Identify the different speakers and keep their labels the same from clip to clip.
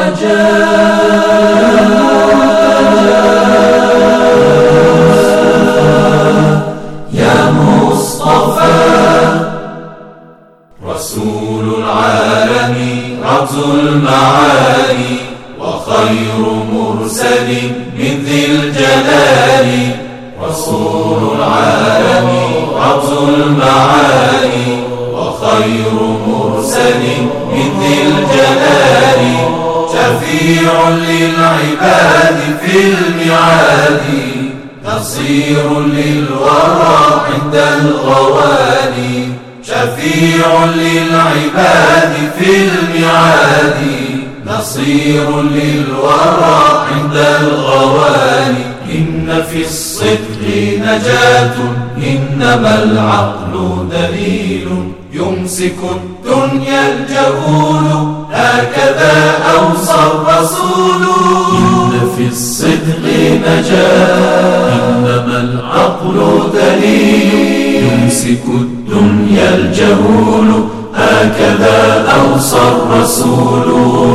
Speaker 1: يا مصطفى رسول العالم رمز المعاني وخير مرسل من ذي الجلال رسول العالم رمز المعاني وخير مرسل من ذي الجلال شفيع للعباد في الميعاد نصير للورى عند الغوالي شفيع للعباد في الميعاد نصير للورى عند الغوالي إن في الصدق نجاة إنما العقل دليل يمسك الدنيا الجهول هكذا أوصى الرسول إن في الصدق نجاة إنما العقل دليل يمسك الدنيا الجهول هكذا أوصى الرسول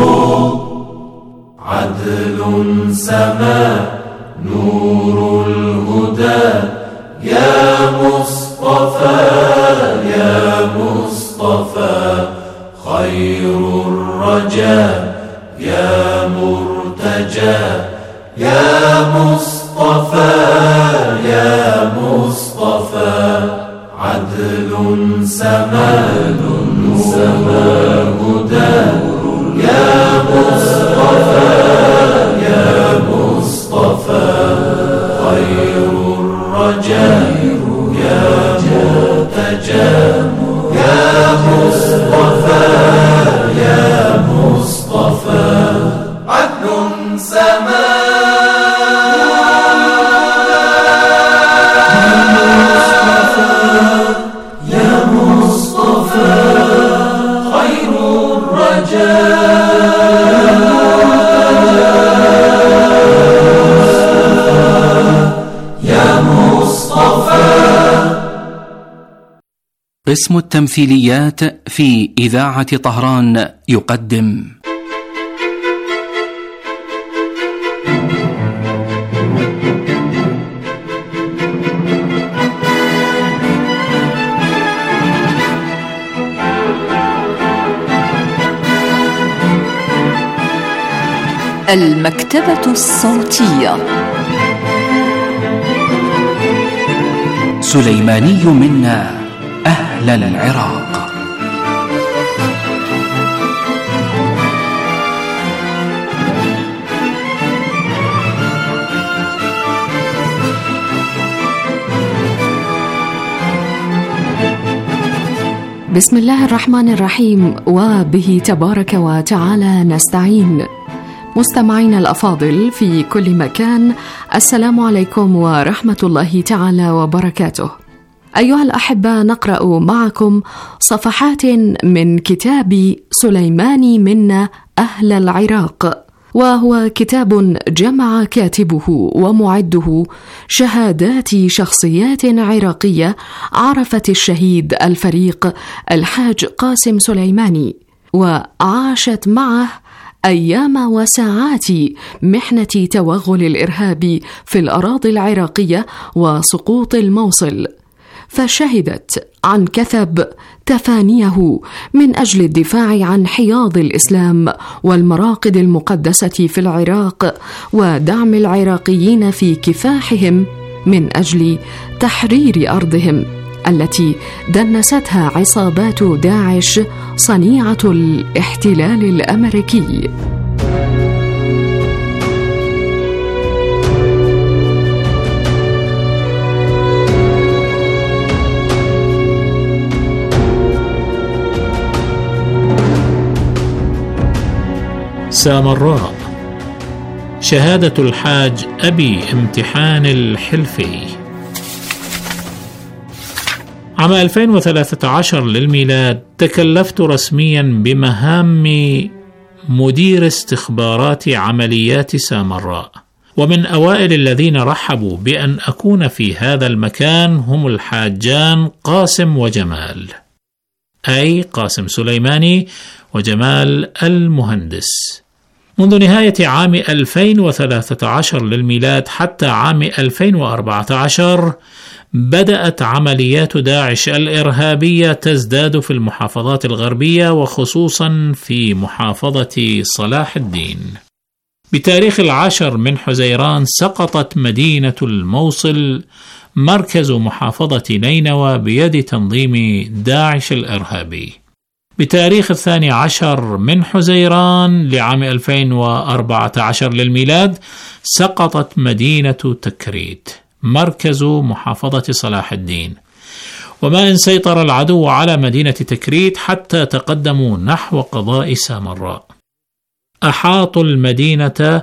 Speaker 1: عدل سما نور الهدى يا مصطفى يا مصطفى خير الرجاء يا مرتجى يا مصطفى يا مصطفى عدل سما هدى يا مصطفى يا مصطفى خير الرجاء يا مرتجى يا مصطفى يا مصطفى عدل سما يا مصطفى خير الرجاء يا مصطفى.
Speaker 2: قسم التمثيليات في إذاعة طهران يقدم
Speaker 3: المكتبة الصوتية.
Speaker 2: سليماني منا أهل العراق.
Speaker 3: بسم الله الرحمن الرحيم، وبه تبارك وتعالى نستعين. مستمعينا الأفاضل في كل مكان، السلام عليكم ورحمة الله تعالى وبركاته. أيها الأحبة، نقرأ معكم صفحات من كتاب سليماني منا أهل العراق، وهو كتاب جمع كاتبه ومعده شهادات شخصيات عراقية عرفت الشهيد الفريق الحاج قاسم سليماني، وعاشت معه أيام وساعات محنة توغل الإرهاب في الأراضي العراقية وسقوط الموصل، فشهدت عن كثب تفانيه من أجل الدفاع عن حياض الإسلام والمراقد المقدسة في العراق، ودعم العراقيين في كفاحهم من أجل تحرير أرضهم التي دنستها عصابات داعش صنيعة الاحتلال الأمريكي.
Speaker 4: سامراء. شهادة الحاج أبي امتحان الحلفي. عام 2013 للميلاد تكلفت رسميا بمهام مدير استخبارات عمليات سامراء، ومن أوائل الذين رحبوا بأن أكون في هذا المكان هم الحاجان قاسم وجمال، أي قاسم سليماني وجمال المهندس. منذ نهاية عام 2013 للميلاد حتى عام 2014 بدأت عمليات داعش الإرهابية تزداد في المحافظات الغربية وخصوصا في محافظة صلاح الدين. بتاريخ 10 من حزيران سقطت مدينة الموصل مركز محافظة نينوى بيد تنظيم داعش الإرهابي. بتاريخ 12 من حزيران لعام 2014 للميلاد سقطت مدينة تكريت مركز محافظة صلاح الدين، وما إن سيطر العدو على مدينة تكريت حتى تقدموا نحو قضاء سامراء. أحاطوا المدينة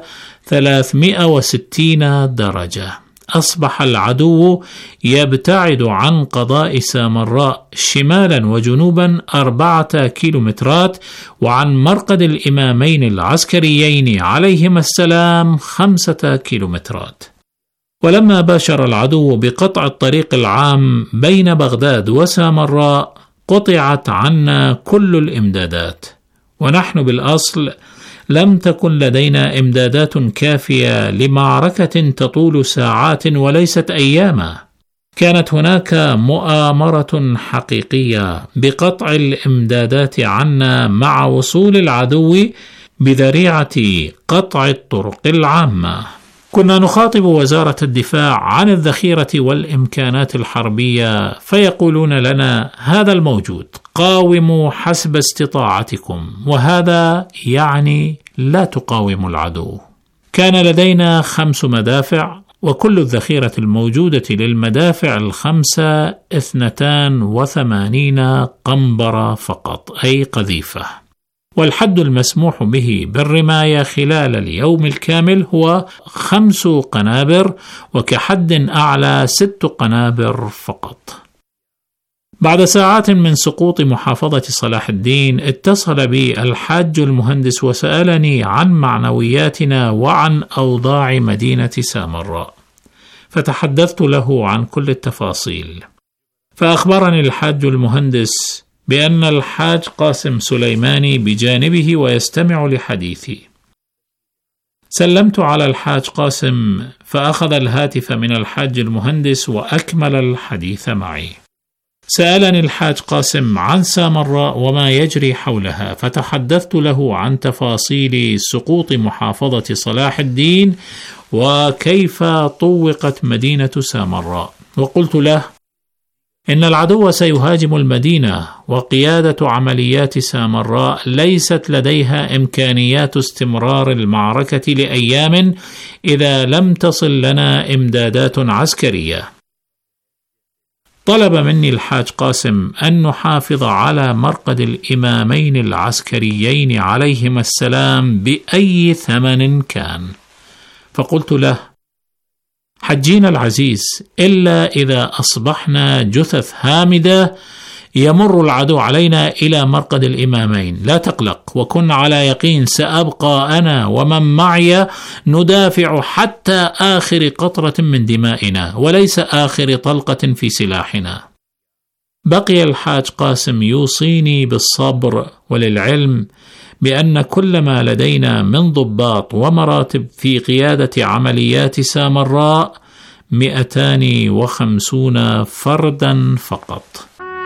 Speaker 4: 360 درجة. أصبح العدو يبتعد عن قضاء سامراء شمالا وجنوبا 4 كيلومترات، وعن مرقد الإمامين العسكريين عليهما السلام 5 كيلومترات. ولما باشر العدو بقطع الطريق العام بين بغداد وسامراء قطعت عنا كل الإمدادات، ونحن بالأصل لم تكن لدينا إمدادات كافية لمعركة تطول ساعات وليست أياما. كانت هناك مؤامرة حقيقية بقطع الإمدادات عنا مع وصول العدو بذريعة قطع الطرق العامة. كنا نخاطب وزارة الدفاع عن الذخيرة والإمكانات الحربية فيقولون لنا هذا الموجود، قاوموا حسب استطاعتكم، وهذا يعني لا تقاوموا العدو. كان لدينا 5 مدافع، وكل الذخيرة الموجودة للمدافع الخمسة 82 قنبرة فقط، أي قذيفة، والحد المسموح به بالرماية خلال اليوم الكامل هو 5 قنابر، وكحد أعلى 6 قنابر فقط. بعد ساعات من سقوط محافظة صلاح الدين اتصل بي الحاج المهندس وسألني عن معنوياتنا وعن أوضاع مدينة سامراء، فتحدثت له عن كل التفاصيل. فأخبرني الحاج المهندس بأن الحاج قاسم سليماني بجانبه ويستمع لحديثي. سلمت على الحاج قاسم فأخذ الهاتف من الحاج المهندس وأكمل الحديث معي. سألني الحاج قاسم عن سامراء وما يجري حولها، فتحدثت له عن تفاصيل سقوط محافظة صلاح الدين وكيف طوقت مدينة سامراء، وقلت له إن العدو سيهاجم المدينة، وقيادة عمليات سامراء ليست لديها إمكانيات استمرار المعركة لأيام إذا لم تصل لنا إمدادات عسكرية. طلب مني الحاج قاسم أن نحافظ على مرقد الإمامين العسكريين عليهما السلام بأي ثمن كان، فقلت له: حجينا العزيز، إلا إذا أصبحنا جثث هامدة يمر العدو علينا إلى مرقد الإمامين، لا تقلق وكن على يقين سأبقى أنا ومن معي ندافع حتى آخر قطرة من دمائنا وليس آخر طلقة في سلاحنا. بقي الحاج قاسم يوصيني بالصبر، وللعلم بأن كل ما لدينا من ضباط ومراتب في قيادة عمليات سامراء 250 فردا فقط.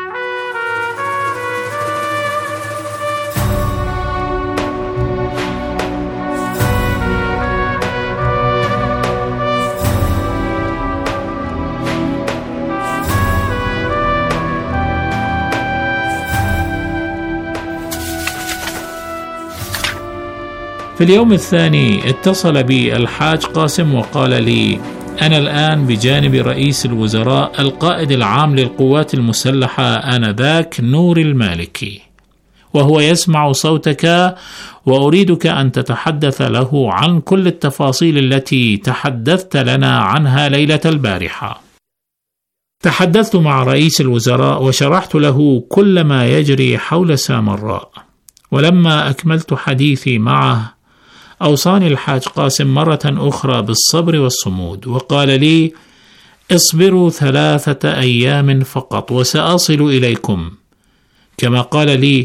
Speaker 4: في اليوم الثاني اتصل بي الحاج قاسم وقال لي: أنا الآن بجانب رئيس الوزراء القائد العام للقوات المسلحة آنذاك نور المالكي، وهو يسمع صوتك، وأريدك أن تتحدث له عن كل التفاصيل التي تحدثت لنا عنها ليلة البارحة. تحدثت مع رئيس الوزراء وشرحت له كل ما يجري حول سامراء، ولما أكملت حديثي معه أوصاني الحاج قاسم مرة أخرى بالصبر والصمود، وقال لي: اصبروا 3 أيام فقط وسأصل إليكم. كما قال لي: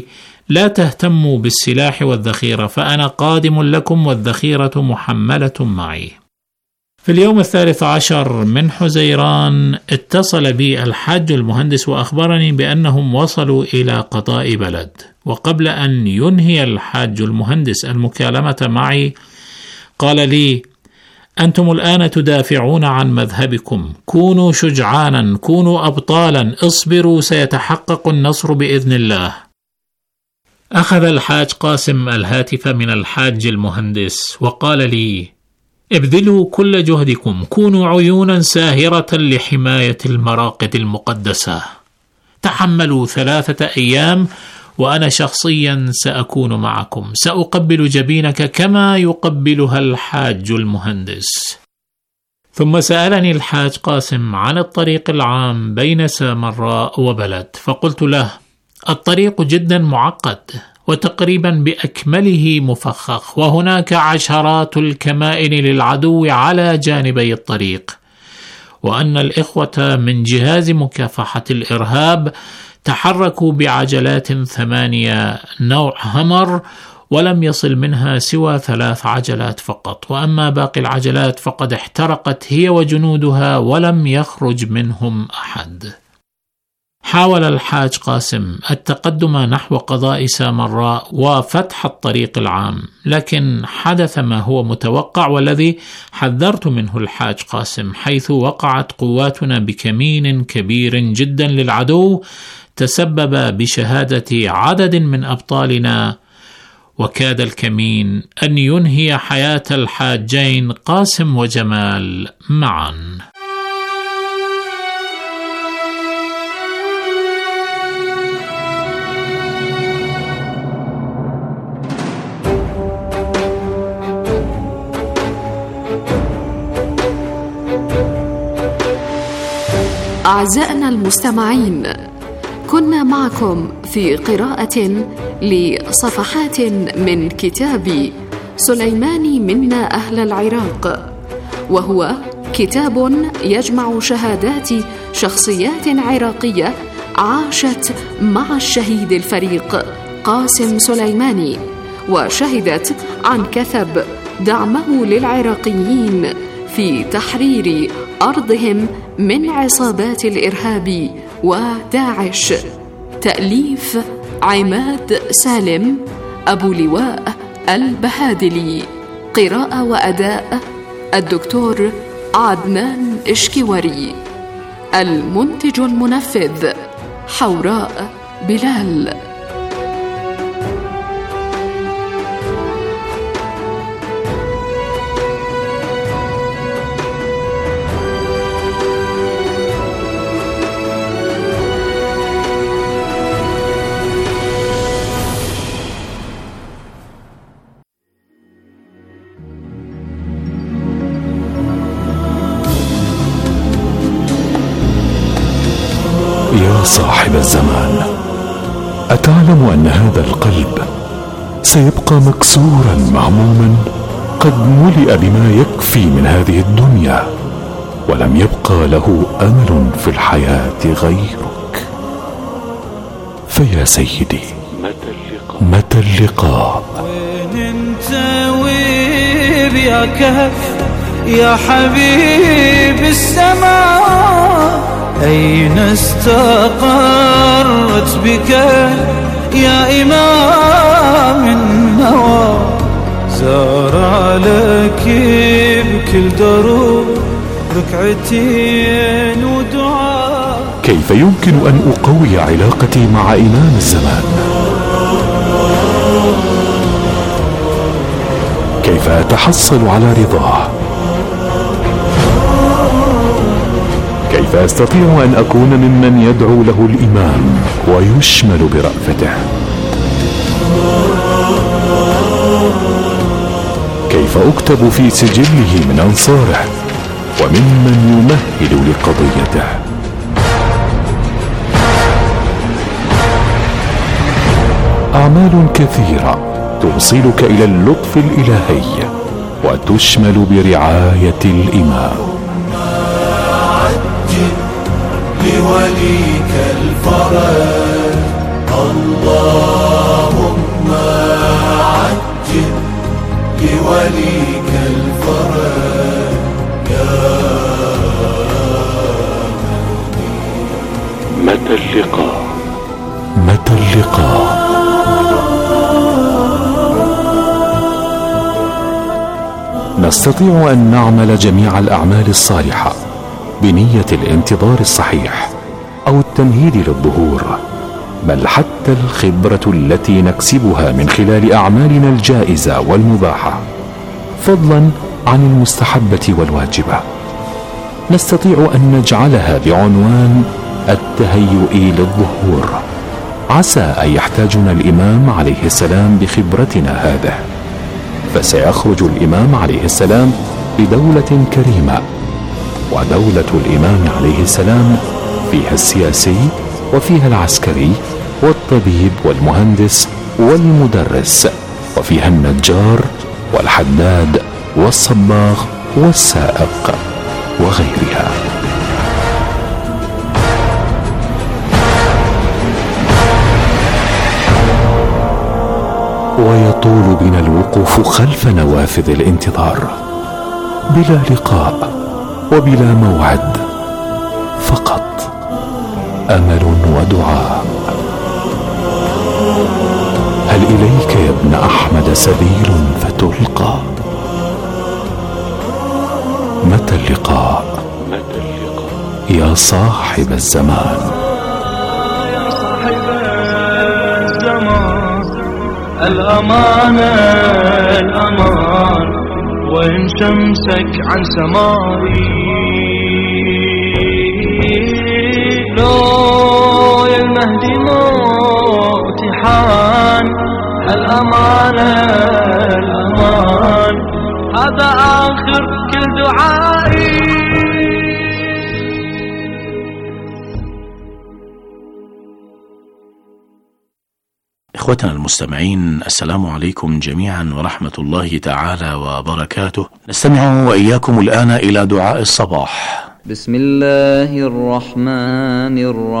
Speaker 4: لا تهتموا بالسلاح والذخيرة، فأنا قادم لكم والذخيرة محملة معي. في اليوم 13 من حزيران اتصل بي الحاج المهندس وأخبرني بأنهم وصلوا إلى قضاء بلد، وقبل أن ينهي الحاج المهندس المكالمة معي قال لي: أنتم الآن تدافعون عن مذهبكم، كونوا شجعانا، كونوا أبطالا، اصبروا، سيتحقق النصر بإذن الله. أخذ الحاج قاسم الهاتف من الحاج المهندس وقال لي: ابذلوا كل جهدكم، كونوا عيونا ساهرة لحماية المراقد المقدسة، تحملوا 3 أيام وأنا شخصيا سأكون معكم، سأقبل جبينك كما يقبلها الحاج المهندس. ثم سألني الحاج قاسم عن الطريق العام بين سامراء وبلد، فقلت له: الطريق جدا معقد وتقريبا بأكمله مفخخ، وهناك عشرات الكمائن للعدو على جانبي الطريق، وأن الإخوة من جهاز مكافحة الإرهاب تحركوا بعجلات 8 نوع همر، ولم يصل منها سوى 3 عجلات فقط، وأما باقي العجلات فقد احترقت هي وجنودها ولم يخرج منهم أحد. حاول الحاج قاسم التقدم نحو قضاء سامراء وفتح الطريق العام، لكن حدث ما هو متوقع والذي حذرت منه الحاج قاسم، حيث وقعت قواتنا بكمين كبير جدا للعدو تسبب بشهادة عدد من أبطالنا، وكاد الكمين أن ينهي حياة الحاجين قاسم وجمال معا.
Speaker 3: أعزائنا المستمعين، كنا معكم في قراءة لصفحات من كتاب سليماني منا أهل العراق، وهو كتاب يجمع شهادات شخصيات عراقية عاشت مع الشهيد الفريق قاسم سليماني، وشهدت عن كثب دعمه للعراقيين في تحرير أرضهم من عصابات الإرهاب وداعش. تأليف عماد سالم، أبو لواء البهادلي. قراءة وأداء الدكتور عدنان إشكيوري. المنتج المنفذ حوراء بلال.
Speaker 5: يا صاحب الزمان، أتعلم أن هذا القلب سيبقى مكسورا مهموما، قد ملئ بما يكفي من هذه الدنيا، ولم يبقى له أمل في الحياة غيرك. فيا سيدي، متى اللقاء؟
Speaker 1: وين انت وين يا كهف يا حبيب السماء؟ أين استقرت بك يا إمام النوى؟ زار لك بكل دروب ركعتين ودعاء.
Speaker 5: كيف يمكن أن أقوي علاقتي مع إمام الزمان؟ كيف أتحصل على رضاه؟ كيف أستطيع أن أكون ممن يدعو له الإمام ويشمل برأفته؟ كيف أكتب في سجله من أنصاره وممن يمهل لقضيته؟ أعمال كثيرة توصلك إلى اللطف الإلهي وتشمل برعاية الإمام.
Speaker 1: لوليك الفرج اللهم لوليك الفرج يا
Speaker 5: متى اللقاء؟ متى اللقاء؟ نستطيع أن نعمل جميع الأعمال الصالحة بنية الانتظار الصحيح أو التمهيد للظهور، بل حتى الخبرة التي نكسبها من خلال أعمالنا الجائزة والمباحة، فضلا عن المستحبة والواجبة، نستطيع أن نجعلها بعنوان التهيؤ للظهور، عسى أن يحتاجنا الإمام عليه السلام بخبرتنا هذه، فسيخرج الإمام عليه السلام بدولة كريمة، ودولة الإمام عليه السلام فيها السياسي وفيها العسكري والطبيب والمهندس والمدرس، وفيها النجار والحداد والصباغ والسائق وغيرها. ويطول بنا الوقوف خلف نوافذ الانتظار بلا لقاء وبلا موعد، فقط أمل ودعاء. هل إليك يا ابن أحمد سبيل فتلقى؟ متى اللقاء؟ يا صاحب الزمان.
Speaker 1: يا صاحب الزمان، الأمانة الأمان، وإن شمسك عن سمائي، لو يا المهدي موتي حان، الأمانة الأمان، هذا آخر كل دعائي.
Speaker 6: إخوتنا المستمعين، السلام عليكم جميعا ورحمة الله تعالى وبركاته. نستمع وإياكم الآن إلى دعاء الصباح.
Speaker 7: بسم الله الرحمن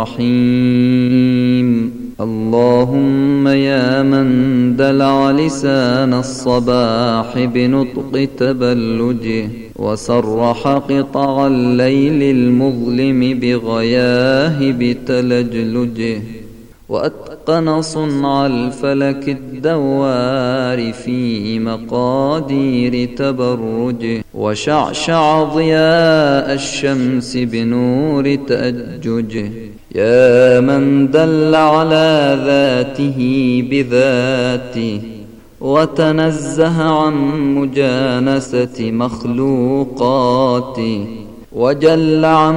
Speaker 7: الرحيم. اللهم يا من دلع لسان الصباح بنطق تبلجه، وسرح قطع الليل المظلم بغياهب تلجلجه، وأتقن صنع الفلك الدوار في مقادير تبرجه، وشعشع ضياء الشمس بنور تأججه. يا من دل على ذاته بذاته، وتنزه عن مجانسة مخلوقاته، وجل عن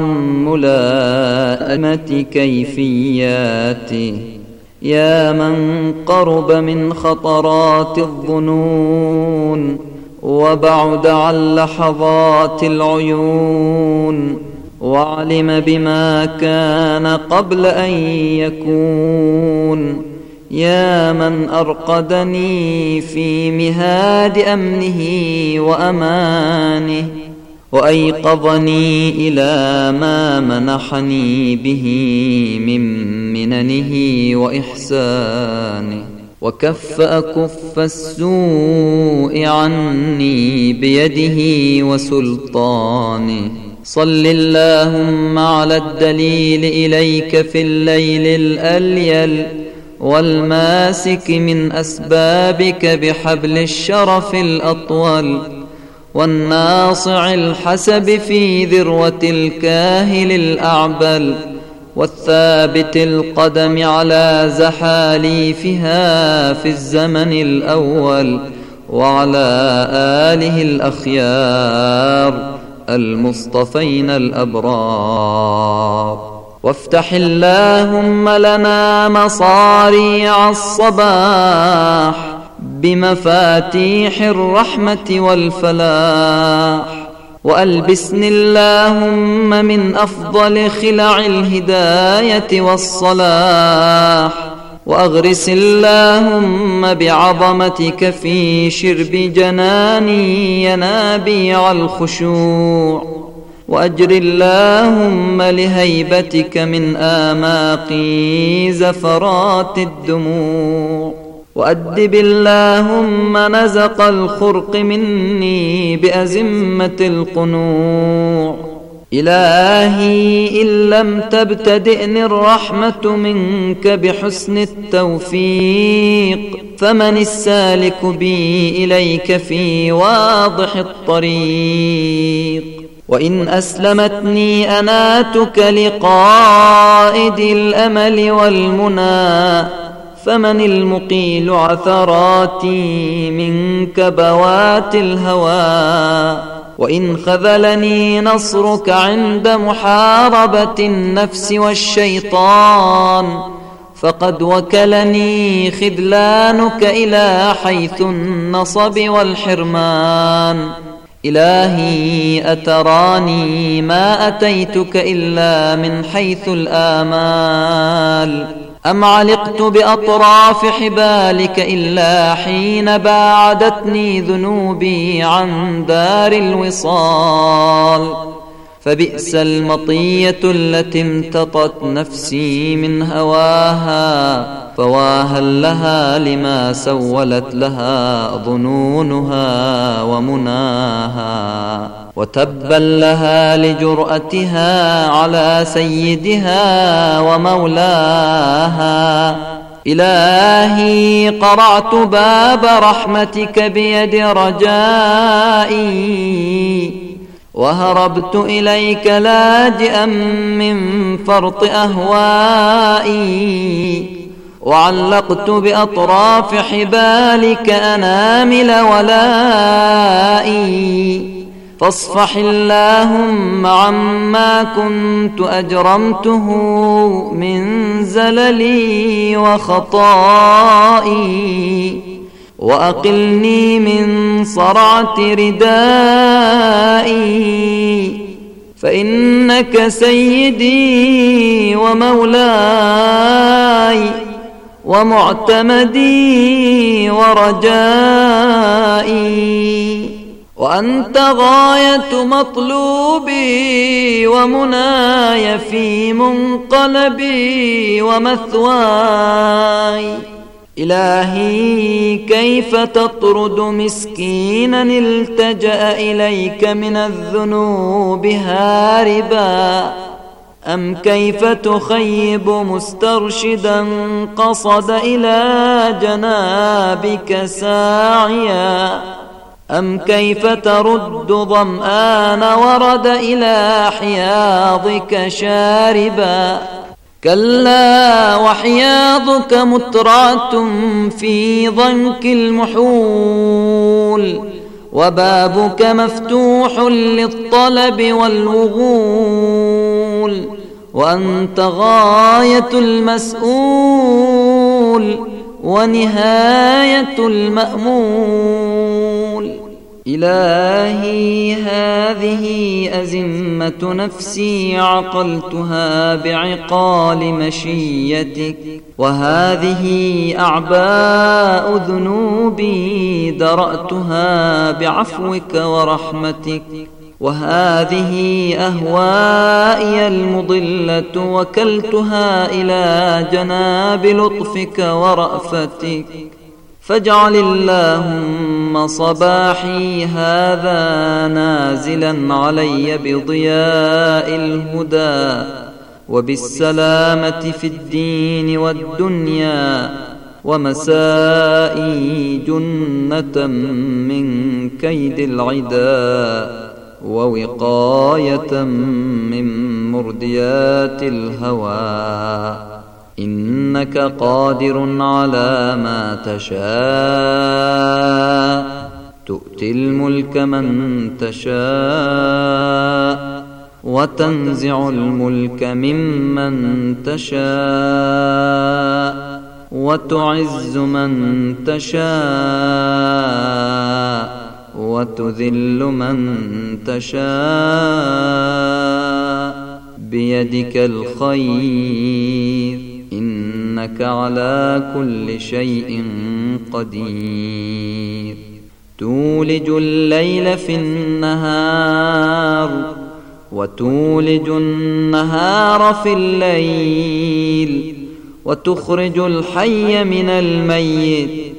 Speaker 7: ملائمة كيفياته. يا من قرب من خطرات الظنون، وبعد عن لحظات العيون، وعلم بما كان قبل أن يكون. يا من أرقدني في مهاد أمنه وأمانه، وأيقظني إلى ما منحني به من مننه وإحسانه، وكف أكف السوء عني بيده وسلطانه. صل اللهم على الدليل إليك في الليل الأليل، والماسك من أسبابك بحبل الشرف الأطول، والناصع الحسب في ذروة الكاهل الأعبل، والثابت القدم على زحاليفها في الزمن الأول، وعلى آله الأخيار المصطفين الأبرار. وافتح اللهم لنا مصاريع الصباح بمفاتيح الرحمة والفلاح، وألبسني اللهم من أفضل خلع الهداية والصلاح، وأغرس اللهم بعظمتك في شرب جناني ينابيع الخشوع، وأجر اللهم لهيبتك من آماقي زفرات الدموع. وأدب اللهم نزق الخرق مني بأزمة القنوع. إلهي إن لم تبتدئني الرحمة منك بحسن التوفيق فمن السالك بي إليك في واضح الطريق. وإن أسلمتني أناتك لقائد الأمل والمنى فمن المقيل عثراتي من كبوات الهوى. وإن خذلني نصرك عند محاربة النفس والشيطان فقد وكلني خذلانك إلى حيث النصب والحرمان. إلهي أتراني ما أتيتك إلا من حيث الآمال أم علقت بأطراف حبالك إلا حين باعدتني ذنوبي عن دار الوصال. فبئس المطية التي امتطت نفسي من هواها فواها لها لما سولت لها ظنونها ومناها. وتبا لها لجرأتها على سيدها ومولاها. إلهي قرعت باب رحمتك بيد رجائي وهربت إليك لاجئا من فرط أهوائي. وعلقت بأطراف حبالك أنامل ولائي. فاصفح اللهم عما كنت أجرمته من زللي وخطائي. وأقلني من صرعة ردائي فإنك سيدي ومولاي ومعتمدي ورجائي. وأنت غاية مطلوبي ومناي في منقلبي ومثواي. إلهي كيف تطرد مسكينا التجأ إليك من الذنوب هاربا أم كيف تخيب مسترشدا قصد إلى جنابك ساعيا أم كيف ترد ظمآن ورد إلى حياضك شاربا. كلا وحياضك مترعة في ضنك المحول وبابك مفتوح للطلب والوغول. وأنت غاية المسؤول ونهاية المأمول. إلهي هذه أزمة نفسي عقلتها بعقال مشيتك وهذه أعباء ذنوبي درأتها بعفوك ورحمتك وهذه أهوائي المضلة وكلتها إلى جناب لطفك ورأفتك. فاجعل اللهم صباحي هذا نازلا علي بضياء الهدى وبالسلامة في الدين والدنيا ومسائي جنة من كيد العدا ووقاية من مرديات الهوى. إنك قادر على ما تشاء تؤتي الملك من تشاء وتنزع الملك ممن تشاء وتعز من تشاء وتذل من تشاء بيدك الخير إنك على كل شيء قدير. تولج الليل في النهار وتولج النهار في الليل وتخرج الحي من الميت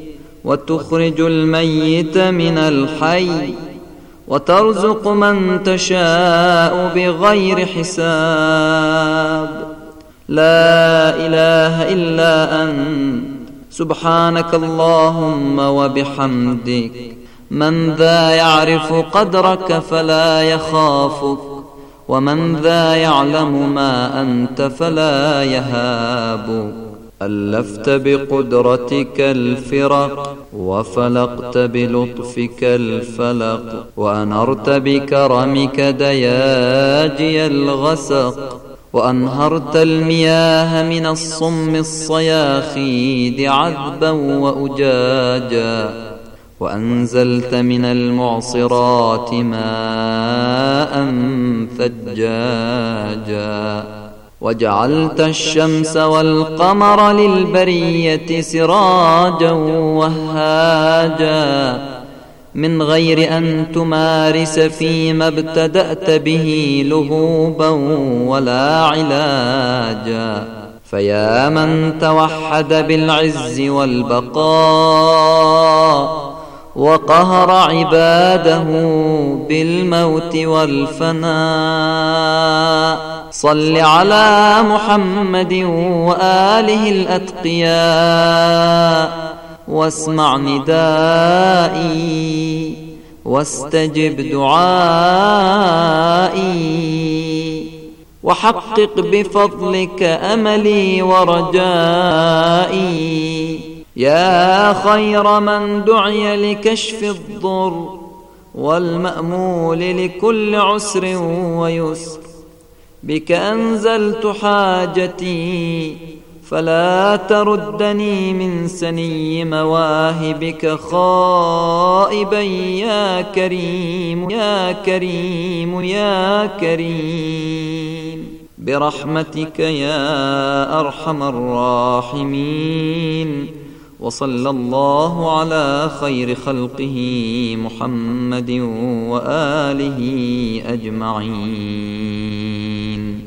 Speaker 7: وتخرج الميت من الحي وترزق من تشاء بغير حساب. لا إله إلا أنت سبحانك اللهم وبحمدك. من ذا يعرف قدرك فلا يخافك، ومن ذا يعلم ما أنت فلا يهابك. ألفت بقدرتك الفرق، وفلقت بلطفك الفلق، وأنرت بكرمك دياجي الغسق، وأنهرت المياه من الصم الصياخيد عذبا وأجاجا، وأنزلت من المعصرات ماء ثجاجا، وجعلت الشمس والقمر للبرية سراجا وهاجا، من غير أن تمارس فيما ابتدأت به لهوبا ولا علاجا. فيا من توحد بالعز والبقاء وقهر عباده بالموت والفناء، صل على محمد وآله الأتقياء، واسمع ندائي واستجب دعائي، وحقق بفضلك أملي ورجائي. يا خير من دعي لكشف الضر والمأمول لكل عسر ويسر، بك أنزلت حاجتي فلا تردني من سني مواهبك خائبا يا كريم يا كريم يا كريم، برحمتك يا أرحم الراحمين. وصلى الله على خير خلقه محمد وآله أجمعين.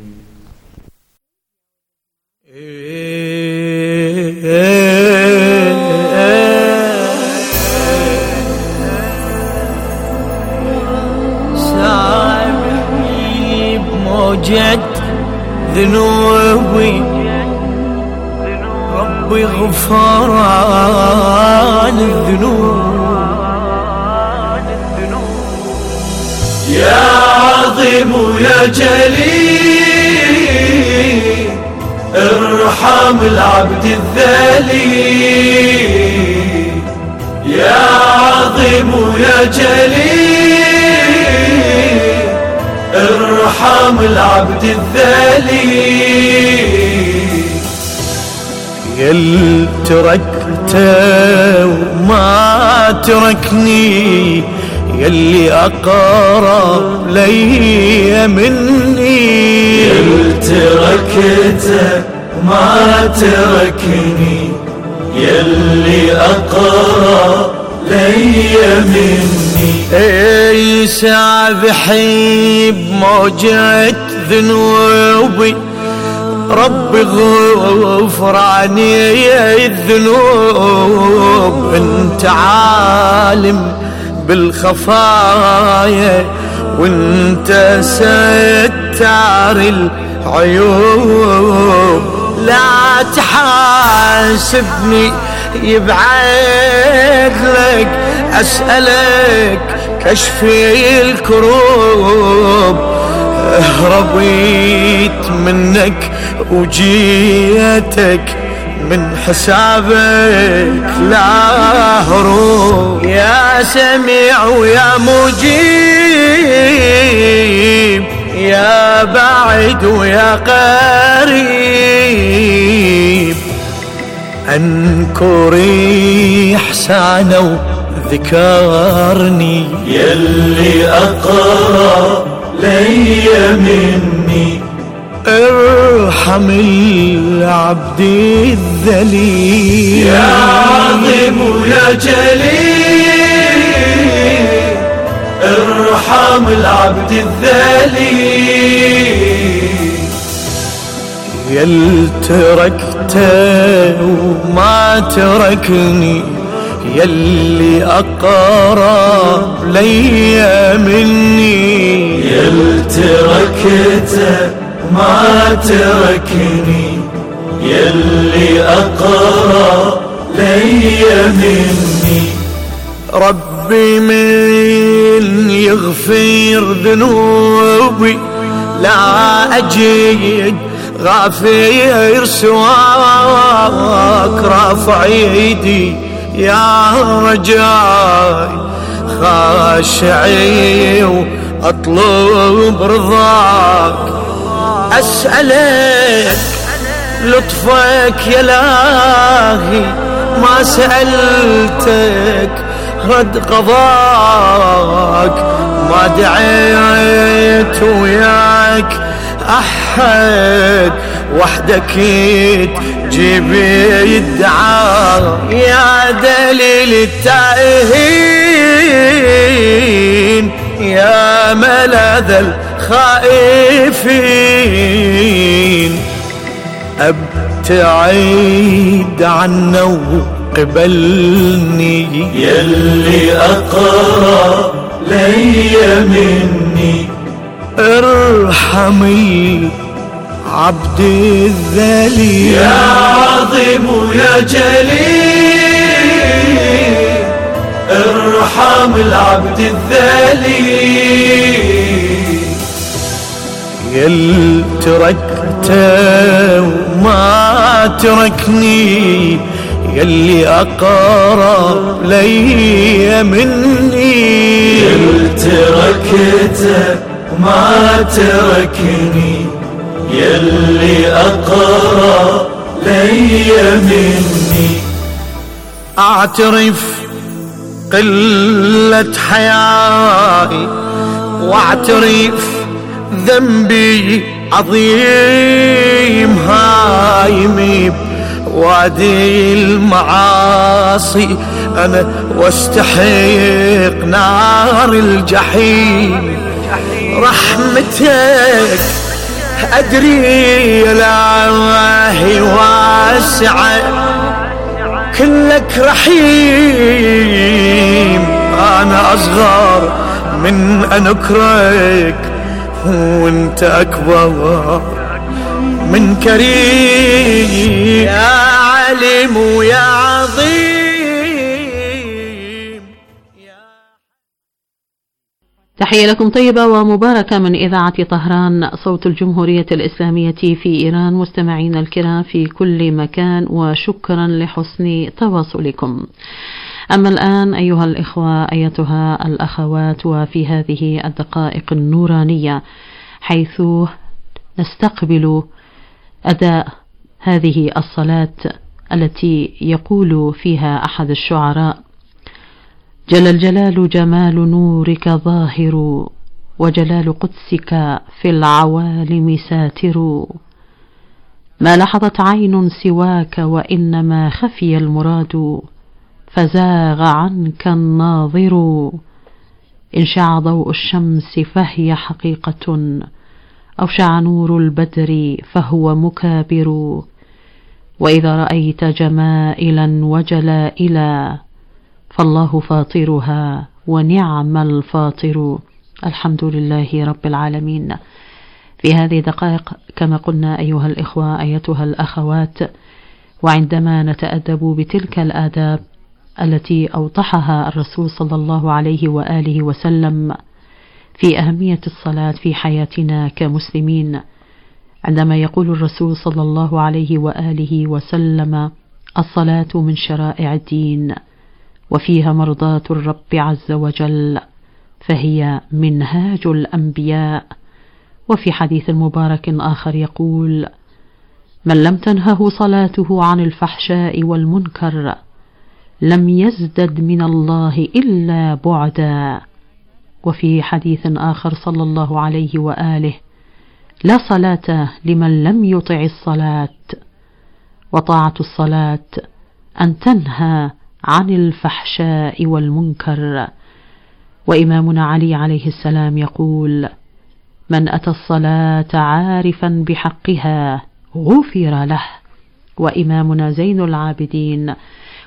Speaker 1: سامحني بموجة ذنوبي، ربي غفران الذنوب.
Speaker 8: يا عظيم يا جليل ارحم العبد الذليل، يا عظيم يا جليل ارحم العبد الذليل.
Speaker 1: يل تركته وما تركني، يلي أقرب لي مني.
Speaker 8: يل تركته ما تركني، يلي أقرب لي مني.
Speaker 1: اي سابحي بموجة ذنوبي، ربي غفراني الذنوب. انت عالم بالخفايا وانت ستار العيوب، لا تحاسبني يبعد لك، أسألك كشفي الكروب. رضيت منك وجيتك، من حسابك لا هروب. يا سميع ويا مجيب، يا بعيد ويا قريب، انكري إحسانه وذكرني.
Speaker 8: يلي أقرب لي مني،
Speaker 1: ارحم العبد الذليل.
Speaker 8: يا عظيم يا جليل ارحم العبد الذليل.
Speaker 1: يل تركته وما تركني، يلي أقرب لي مني،
Speaker 8: يل تركته ما تركني، يلي أقرب لي مني.
Speaker 1: ربي من يغفر ذنوبي لا أجد غافر سواك، رافع ايدي يا رجاي خاشعي واطلب رضاك، اسألك لطفك يا لاهي، ما سألتك رد قضاك، ما دعيت وياك أحد وحدك تجيب يدعى، يا دليل التائهين يا ملاذ الخائفين، ابتعد عنا وقبلني،
Speaker 8: يلي أقرب لي مني،
Speaker 1: ارحم العبد الذليل،
Speaker 8: يا عظيم يا جليل، ارحم العبد الذليل.
Speaker 1: يل تركته وما تركني، يلي أقرب لي مني،
Speaker 8: يل تركته ما تركني، يلي أقرب لي مني.
Speaker 1: أعترف قلة حيائي واعترف ذنبي عظيم، هايمي وادي المعاصي أنا واستحق نار الجحيم، رحمتك أدري إلهي واسعة، كلك رحيم، أنا أصغر من أن أكرهك وانت أكبر من كريم، يا عليم ويا عظيم.
Speaker 9: تحية لكم طيبة ومباركة من إذاعة طهران صوت الجمهورية الإسلامية في إيران، مستمعينا الكرام في كل مكان، وشكرا لحسن تواصلكم. أما الآن أيها الإخوة أيتها الأخوات، وفي هذه الدقائق النورانية حيث نستقبل أداء هذه الصلاة التي يقول فيها أحد الشعراء: جل الجلال جمال نورك ظاهر، وجلال قدسك في العوالم ساتر، ما لحظت عين سواك وإنما خفي المراد، فزاغ عنك الناظر، إن شع ضوء الشمس فهي حقيقة، أو شع نور البدر فهو مكابر، وإذا رأيت جمائلا وجلائلا فالله فاطرها ونعم الفاطر. الحمد لله رب العالمين. في هذه دقائق كما قلنا أيها الإخوة أيتها الأخوات، وعندما نتأدب بتلك الآداب التي أوضحها الرسول صلى الله عليه وآله وسلم في أهمية الصلاة في حياتنا كمسلمين، عندما يقول الرسول صلى الله عليه وآله وسلم: الصلاة من شرائع الدين وفيها مرضاة الرب عز وجل، فهي منهاج الأنبياء. وفي حديث مبارك آخر يقول: من لم تنهه صلاته عن الفحشاء والمنكر لم يزدد من الله إلا بعدا. وفي حديث آخر صلى الله عليه وآله: لا صلاة لمن لم يطع الصلاة، وطاعة الصلاة أن تنهى عن الفحشاء والمنكر. وإمامنا علي عليه السلام يقول: من أتى الصلاة عارفا بحقها غفر له. وإمامنا زين العابدين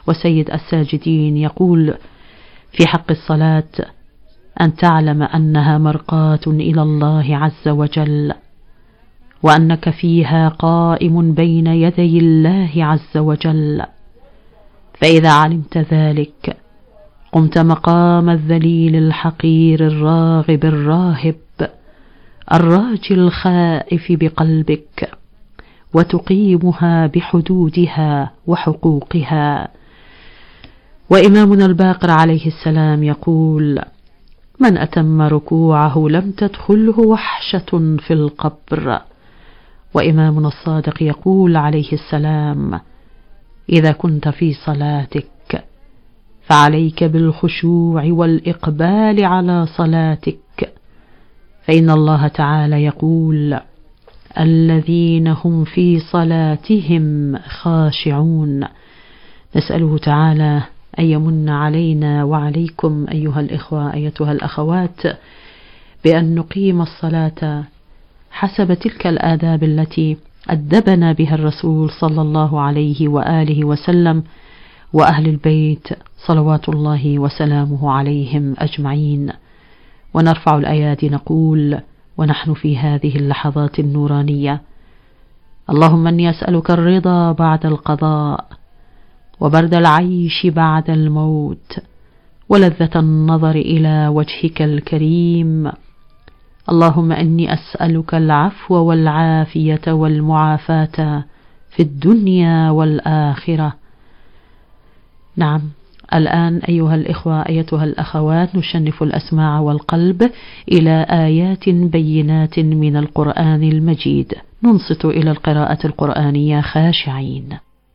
Speaker 9: وسيد الساجدين يقول في حق الصلاة: أن تعلم أنها مرقاة إلى الله عز وجل، وأنك فيها قائم بين يدي الله عز وجل، فإذا علمت ذلك قمت مقام الذليل الحقير الراغب الراهب الراجي الخائف بقلبك، وتقيمها بحدودها وحقوقها. وإمامنا الباقر عليه السلام يقول: من أتم ركوعه لم تدخله وحشة في القبر. وإمامنا الصادق يقول عليه السلام: إذا كنت في صلاتك فعليك بالخشوع والإقبال على صلاتك، فإن الله تعالى يقول: الذين هم في صلاتهم خاشعون. نسأله تعالى أن يمن علينا وعليكم أيها الإخوة أيتها الأخوات بأن نقيم الصلاة حسب تلك الآداب التي أدبنا بها الرسول صلى الله عليه وآله وسلم وأهل البيت صلوات الله وسلامه عليهم أجمعين. ونرفع الأيادي نقول ونحن في هذه اللحظات النورانية: اللهم إني أسألك الرضا بعد القضاء، وبرد العيش بعد الموت، ولذة النظر إلى وجهك الكريم. اللهم إني أسألك العفو والعافية والمعافاة في الدنيا والآخرة. نعم، الآن أيها الإخوة أيتها الأخوات نشنف الأسماع والقلب إلى آيات بينات من القرآن المجيد، ننصت إلى القراءة القرآنية خاشعين.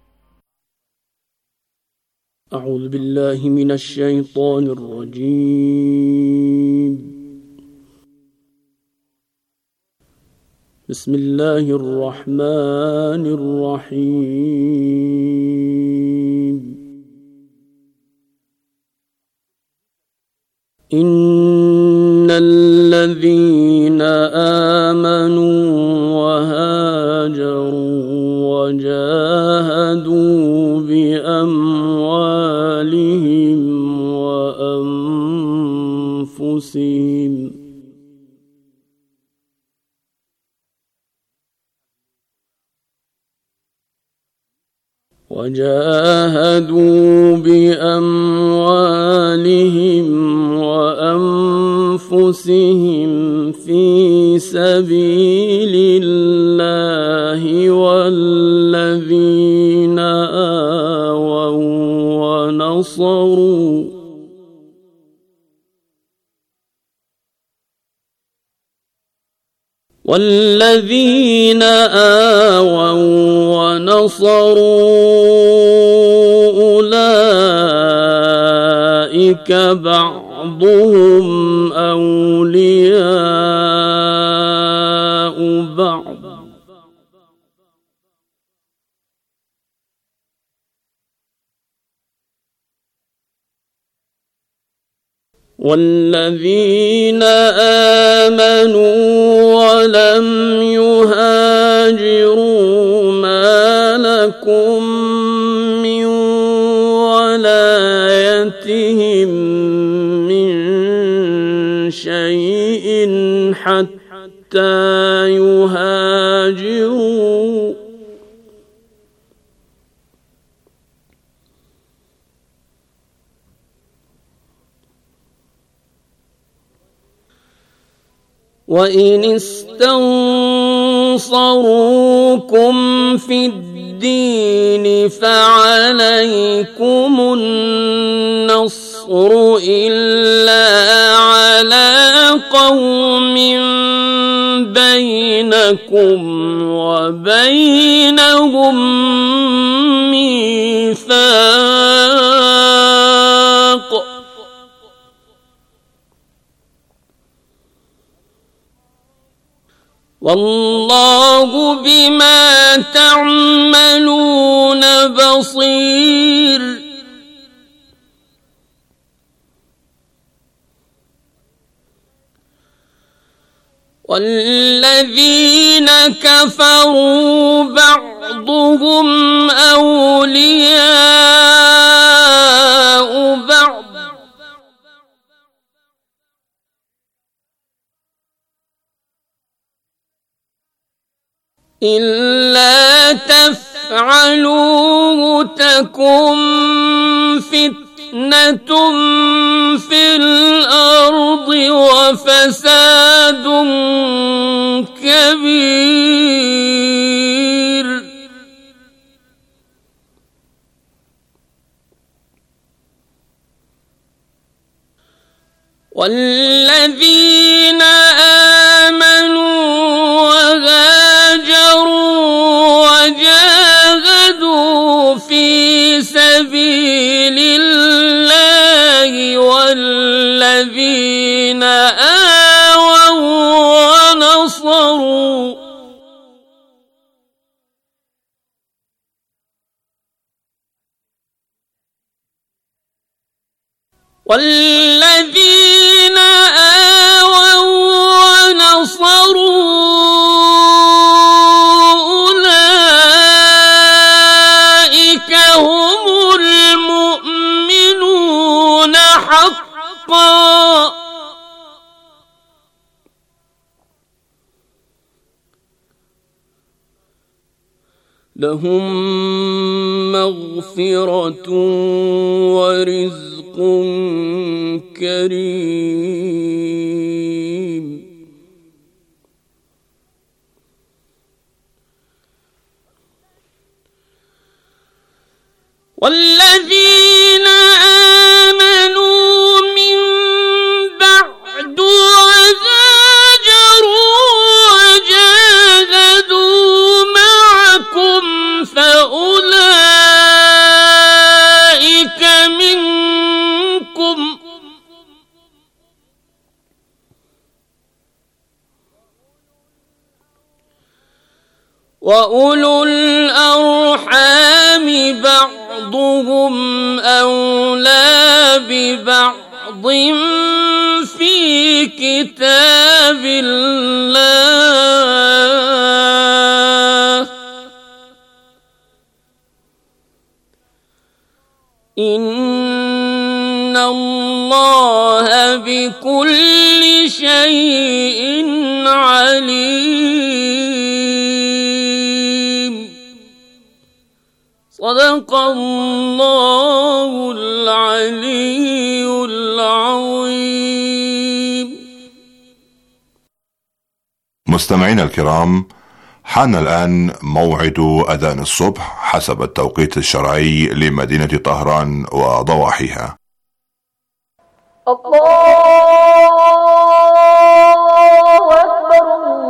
Speaker 10: أعوذ بالله من الشيطان الرجيم. بسم الله الرحمن الرحيم. إن الذين آمنوا وهاجروا وجاهدوا بأموالهم وأنفسهم في سبيل الله، والذين آووا ونصروا أولئك بعضهم أولياء بعض، والذين آمنوا ولم يهاجروا ما لكم من ولايتهم من شيء حتى يهاجروا، وإن استنصروكم في الدين فعليكم النصر إلا على قوم بينكم وبينهم ميثاق، والله بما تعملون بصير. والذين كفروا بعضهم أولياء إلا تفعلوه تكن فتنة في الأرض وفساد كبير. والذين آمنوا وهاجروا وجاهدوا في سبيل الله والذين آووا ونصروا أولئك هم المؤمنون حقا. لهم مغفرة ورزق كريم. والذين آمنوا من بعد وهاجروا وجاهدوا معكم فأولئك منكم وأولو الأرحام بعضهم أولى ببعض في كتاب الله إن الله بكل شيء عليم. صدق الله العلي العظيم.
Speaker 11: مستمعينا الكرام، حان الآن موعد أذان الصبح حسب التوقيت الشرعي لمدينة طهران وضواحيها.
Speaker 8: الله أكبر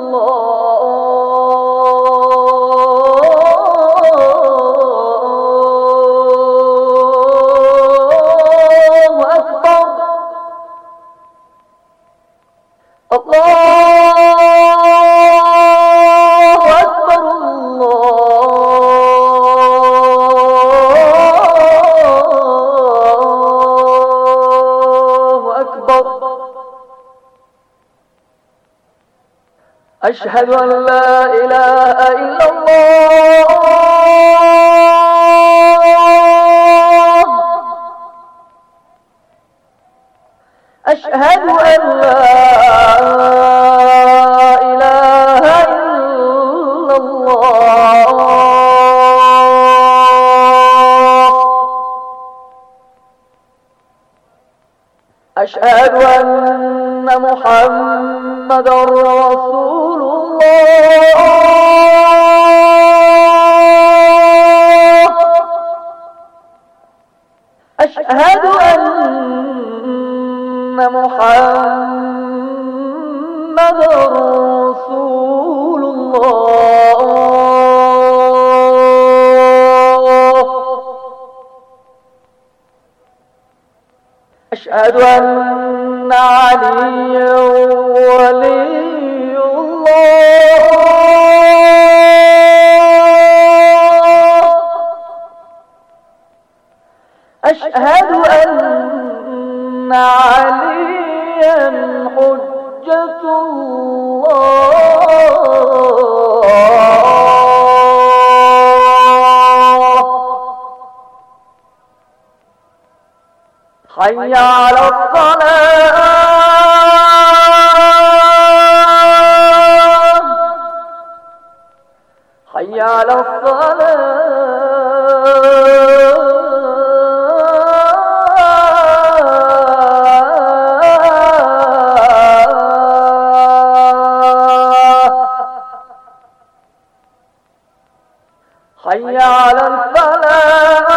Speaker 8: الله أكبر. أشهد أن لا إله إلا الله. أشهد أن لا إله إلا الله. أشهد أن محمد رسول الله. أشهد أن محمد رسول الله. أشهد أن عليا ولي الله. أشهد أن عليا حجة الله. حي على الصلاة. حي على الصلاة حي على الفلاح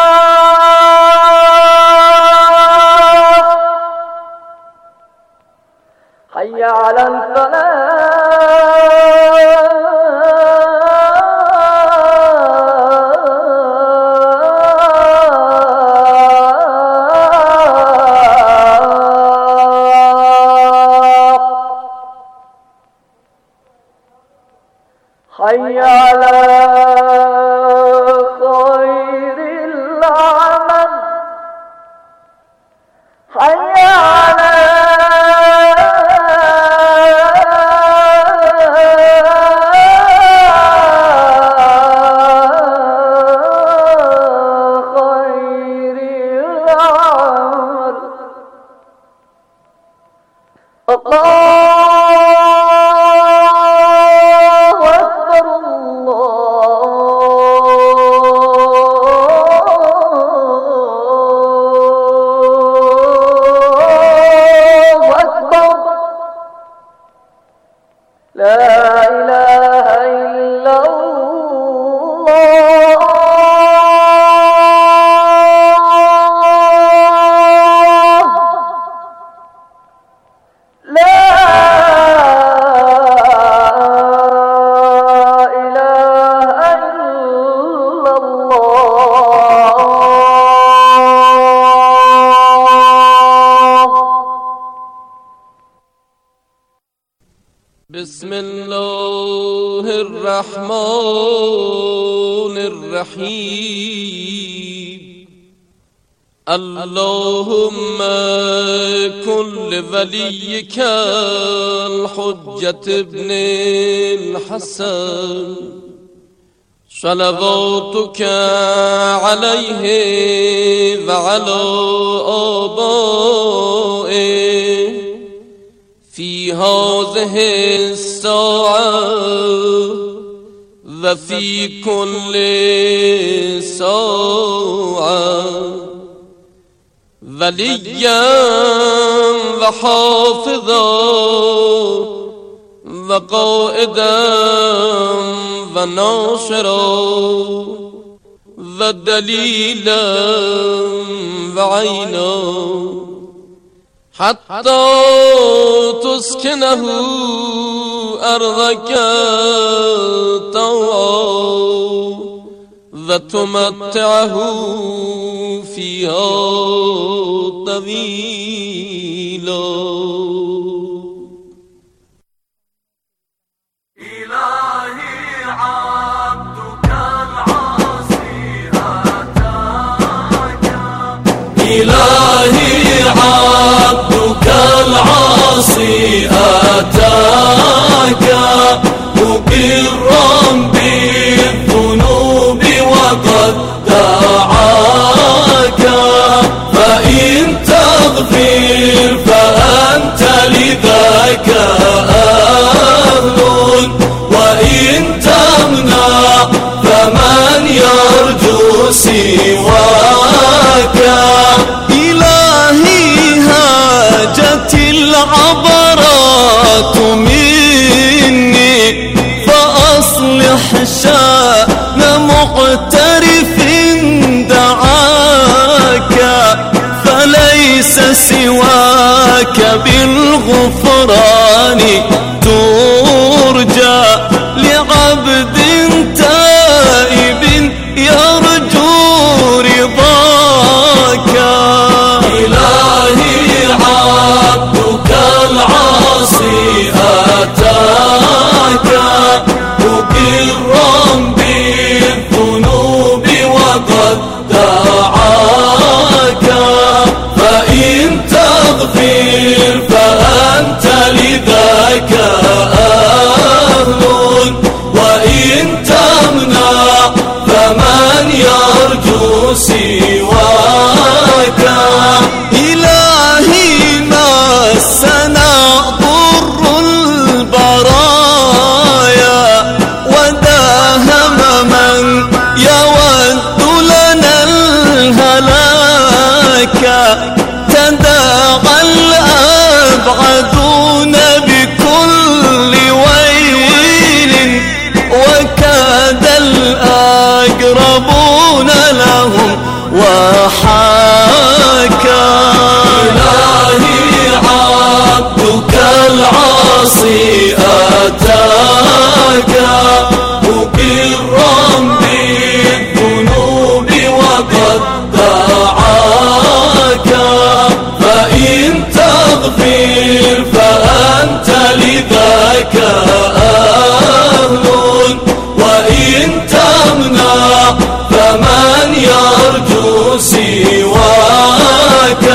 Speaker 8: حي على الفلاح حي على خير العمل حي على خير العمل لا إله إلا الله لا إله إلا الله.
Speaker 10: بسم الله الرحمن الرحيم. اللهم كن لوليك الحجة ابن الحسن صلواتك عليه وعلى آبائه في هذه الساعة وفي كل ساعة وليا وحافظا وقائدا وناصرا ودليلا وعينا حتى تسكنه أرضك طوعا وتمتعه فيها طويلا.
Speaker 1: إلهي عبدك العاصي أتاك إلهي عبدك العاصي أتاك مقرا بالذنوب وقد دعاك فإن تغفر فأنت لذاك أهل وإن تمنع فمن يرجو سواك. هاجت العبرات مني فأصلح شأن مقترف دعاك فليس سواك بالغفران ترجى لعبد تائب يرجو رضاك. عبدك العاصي أتاك مقرا بالذنوب وقد دعاك فإن تغفر فأنت لذاك لذاك أهل وإن تمنع فمن يرجو سواك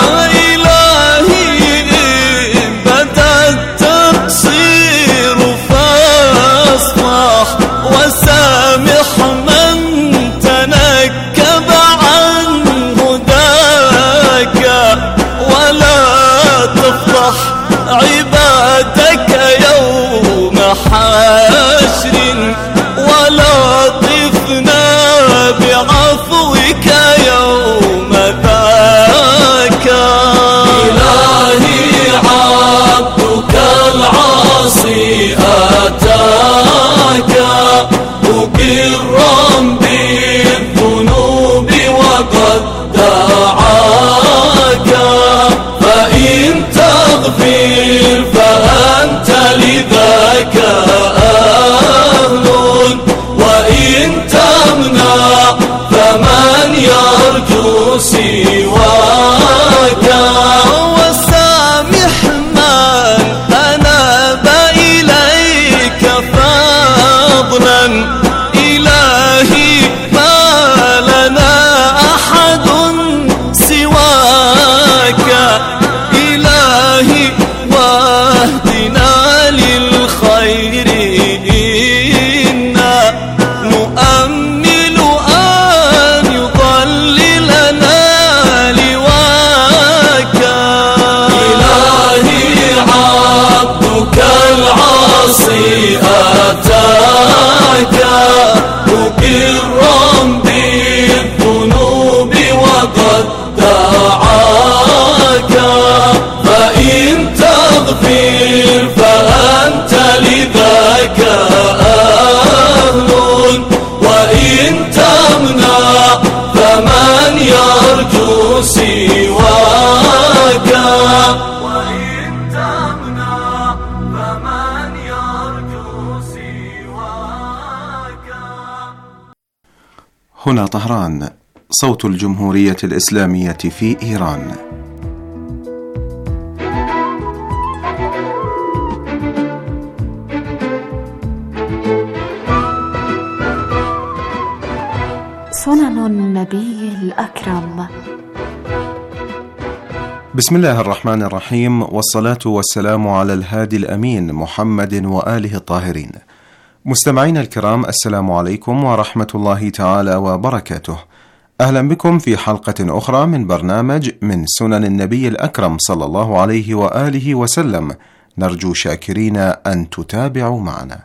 Speaker 1: إلهي إن بدا التقصير فاصفح وسامح من تنكب عن هداك ولا تفضح عبادك يوم حشر ولا طفنا بعفوك يوم ذاك إلهي عبدك العاصي أتاك مقرا بالذنوب وقد دعاك فإن تغفر فأنت لذاك أهل وإن تمنع فمن يرجو سواك وسامح من أناب إليك فضلا إلهي ما لنا أحد سواك إلهي واهدنا للخير إنا نؤمل أن يضللنا لواك إلهي عبدك العاصي أتاك مقرا بالذنوب وقد دعاك فإن تغفر فأنت لذاك أهل وإن تمنع فمن يرجو سواك وإن تمنع فمن يرجو سواك.
Speaker 12: هنا طهران، صوت الجمهورية الإسلامية في إيران.
Speaker 3: سنن النبي الأكرم.
Speaker 12: بسم الله الرحمن الرحيم، والصلاة والسلام على الهادي الأمين محمد وآله الطاهرين. مستمعين الكرام، السلام عليكم ورحمة الله تعالى وبركاته. أهلا بكم في حلقة أخرى من برنامج من سنن النبي الأكرم صلى الله عليه وآله وسلم، نرجو شاكرين أن تتابعوا معنا.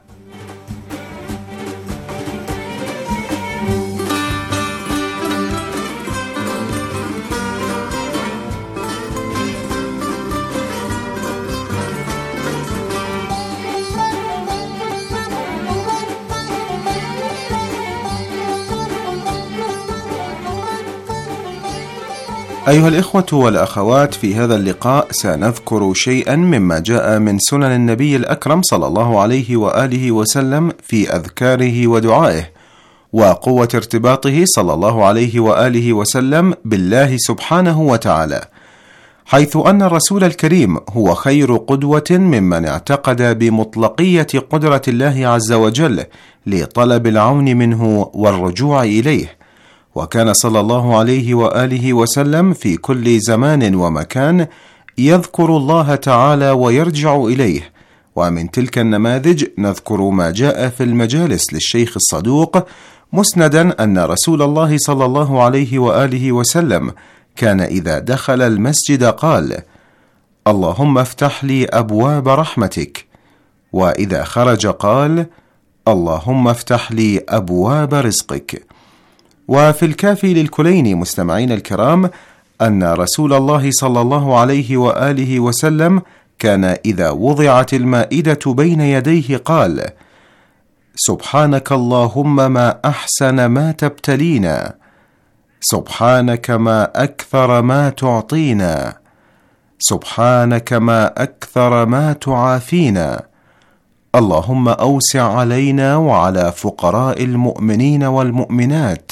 Speaker 12: أيها الإخوة والأخوات، في هذا اللقاء سنذكر شيئا مما جاء من سنن النبي الأكرم صلى الله عليه وآله وسلم في أذكاره ودعائه، وقوة ارتباطه صلى الله عليه وآله وسلم بالله سبحانه وتعالى، حيث أن الرسول الكريم هو خير قدوة ممن اعتقد بمطلقية قدرة الله عز وجل لطلب العون منه والرجوع إليه. وكان صلى الله عليه وآله وسلم في كل زمان ومكان يذكر الله تعالى ويرجع إليه. ومن تلك النماذج نذكر ما جاء في المجالس للشيخ الصدوق مسندا أن رسول الله صلى الله عليه وآله وسلم كان إذا دخل المسجد قال: اللهم افتح لي أبواب رحمتك. وإذا خرج قال: اللهم افتح لي أبواب رزقك. وفي الكافي للكليني مستمعين الكرام أن رسول الله صلى الله عليه وآله وسلم كان إذا وضعت المائدة بين يديه قال: سبحانك اللهم ما أحسن ما تبتلينا، سبحانك ما أكثر ما تعطينا، سبحانك ما أكثر ما تعافينا، اللهم أوسع علينا وعلى فقراء المؤمنين والمؤمنات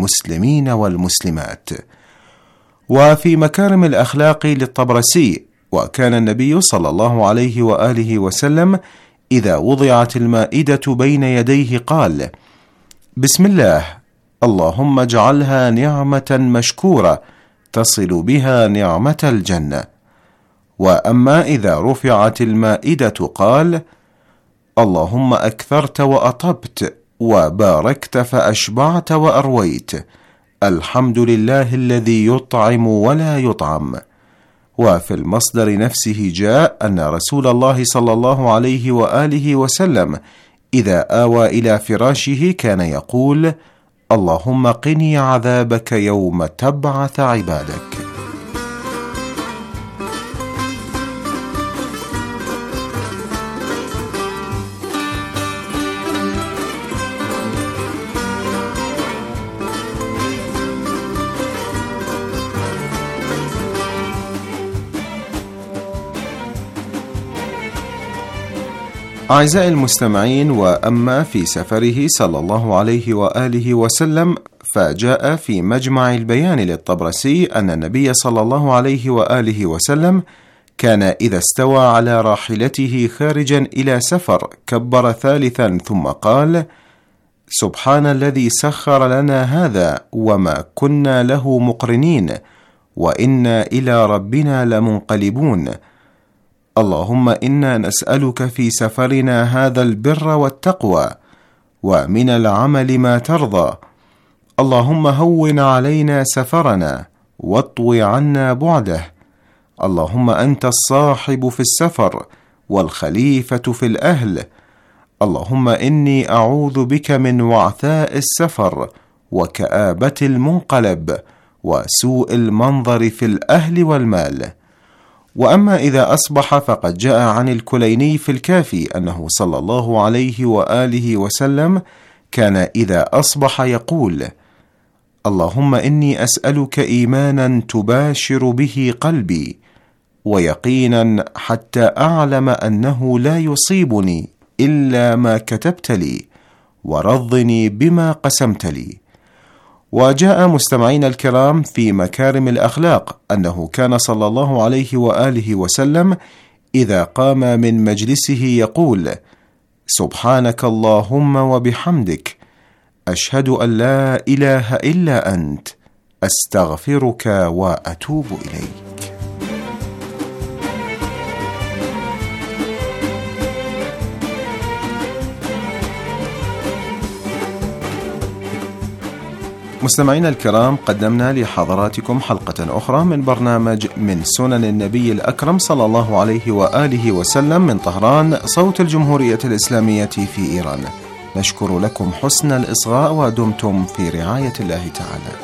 Speaker 12: والمسلمين والمسلمات. وفي مكارم الأخلاق للطبرسي وكان النبي صلى الله عليه وآله وسلم إذا وضعت المائدة بين يديه قال: بسم الله، اللهم اجعلها نعمة مشكورة تصل بها نعمة الجنة. وأما إذا رفعت المائدة قال: اللهم أكثرت وأطبت وباركت فأشبعت وأرويت، الحمد لله الذي يطعم ولا يطعم. وفي المصدر نفسه جاء أن رسول الله صلى الله عليه وآله وسلم إذا آوى إلى فراشه كان يقول: اللهم قني عذابك يوم تبعث عبادك. أعزائي المستمعين، وأما في سفره صلى الله عليه وآله وسلم فجاء في مجمع البيان للطبرسي أن النبي صلى الله عليه وآله وسلم كان إذا استوى على راحلته خارجا إلى سفر كبر ثالثا ثم قال: سبحان الذي سخر لنا هذا وما كنا له مقرنين وإنا إلى ربنا لمنقلبون. اللهم إنا نسألك في سفرنا هذا البر والتقوى ومن العمل ما ترضى. اللهم هون علينا سفرنا واطوي عنا بعده. اللهم أنت الصاحب في السفر والخليفة في الأهل. اللهم إني أعوذ بك من وعثاء السفر وكآبة المنقلب وسوء المنظر في الأهل والمال. وأما إذا أصبح فقد جاء عن الكليني في الكافي أنه صلى الله عليه وآله وسلم كان إذا أصبح يقول: اللهم إني أسألك إيمانا تباشر به قلبي، ويقينا حتى أعلم أنه لا يصيبني إلا ما كتبت لي، ورضني بما قسمت لي. وجاء مستمعين الكرام في مكارم الأخلاق أنه كان صلى الله عليه وآله وسلم إذا قام من مجلسه يقول: سبحانك اللهم وبحمدك، أشهد أن لا إله إلا أنت، أستغفرك وأتوب إليك. مستمعينا الكرام، قدمنا لحضراتكم حلقة أخرى من برنامج من سنن النبي الأكرم صلى الله عليه وآله وسلم من طهران، صوت الجمهورية الإسلامية في إيران. نشكر لكم حسن الإصغاء ودمتم في رعاية الله تعالى.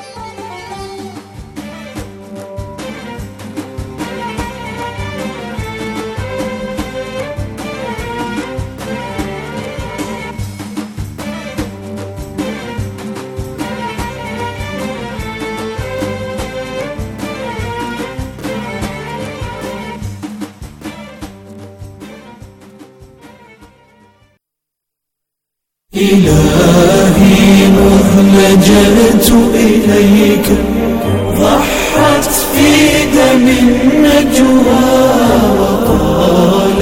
Speaker 1: إلهي مذ لجأت إليك ضحت في دم النجوى.